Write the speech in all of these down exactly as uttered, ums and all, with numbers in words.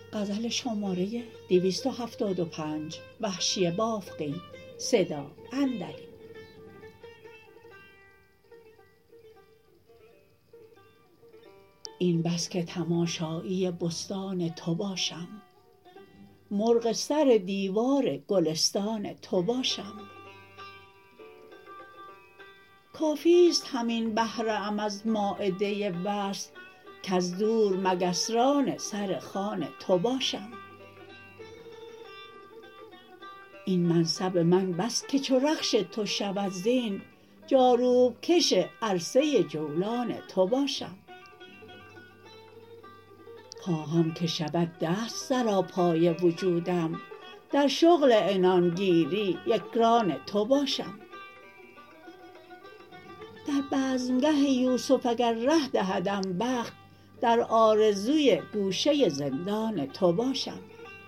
غزل شماره دویست و هفتاد و پنج وحشی بافقی صدا اندری. این بس که تماشایی بستان تو باشم، مرغ سر دیوار گلستان تو باشم. کافی است همین بهره ام از مایده وصل، کز دور مگس ران سر خوان تو باشم. این منصب من بس که چو رخش تو شود زین، جاروب کش عرصه جولان تو باشم. خواهم که شود دست سراپای وجودم، در شغل عنان گیری یکران تو باشم. در بزمگه یوسف اگر ره دهدم بخت، در آرزوی گوشه زندان تو باشم.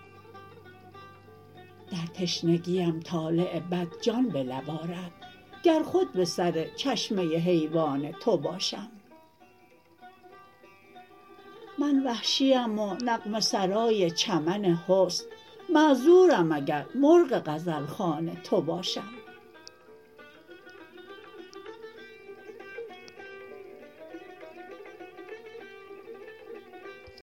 در تشنگیم طالع بد جان به لب آرد، گر خود به سر چشمه حیوان تو باشم. من وحشیم و نغمه سرای چمن حسن، معذورم اگر مرغ غزل خوان تو باشم.